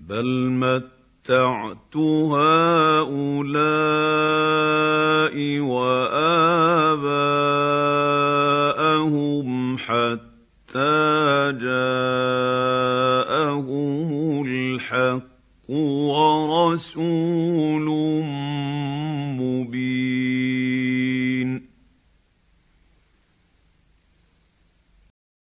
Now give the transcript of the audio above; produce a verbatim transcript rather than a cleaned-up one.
بل متعت هؤلاء وآباءهم حتى جاءهم الحق ورسول مبين.